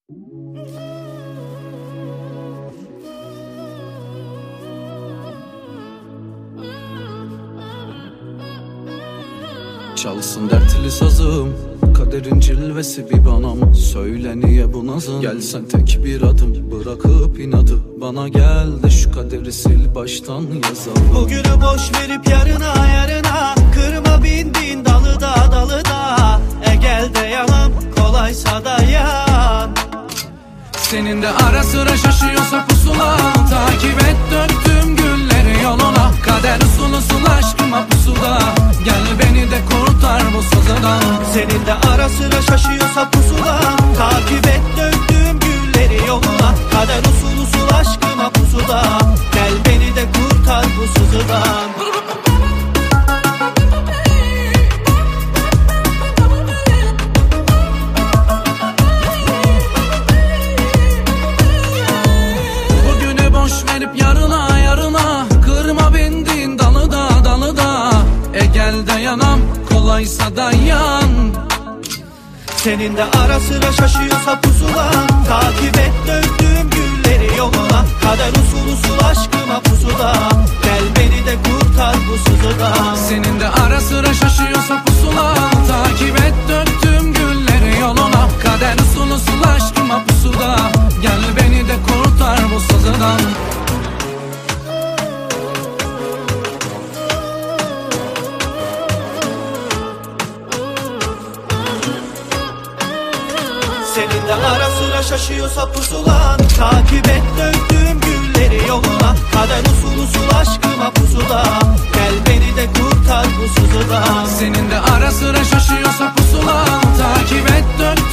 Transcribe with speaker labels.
Speaker 1: Çalsın dertli sazım, kaderin cilvesi bir bana mı? Söyle niye bu nazım? Gelsen tek bir adım bırakıp inadı, bana gel de şu kaderi sil baştan yazalım.
Speaker 2: Bugünü boş verip yarına kırma bindiğin dalı da gel de yanım, kolaysa dayan.
Speaker 1: Senin de ara sıra şaşıyorsa pusula, takip et döktüğüm gülleri yoluna. Kader usul usul aşkıma pusuda, gel beni de kurtar bu sazıdan.
Speaker 2: Senin de ara sıra şaşıyorsa pusula, takip et döktüğüm gülleri yoluna. Kader usul usul aşkıma pusuda, gel beni de kurtar bu sızıdan.
Speaker 1: Verip yarına kırma bindiğin dalı da gel dayanam, kolaysa dayan.
Speaker 2: Senin de ara sıra şaşıyorsa pusula, takip et döktüğüm gülleri yoluna. Kader usul usul aşkıma pusuda, gel beni de kurtar bu sızıdan.
Speaker 1: Senin de ara sıra şaşıyorsa pusula, takip et döktüğüm gülleri yoluna. Kader usul usul aşkıma pusuda, gel beni de kurtar bu sızıdan.
Speaker 2: Senin de ara sıra şaşıyorsa pusulan, takip et döktüğüm gülleri yoluna. Kader usul usul aşkıma pusuda, gel beni de kurtar bu sızıdan.
Speaker 1: Senin de ara sıra şaşıyorsa pusulan, takip et döktüğüm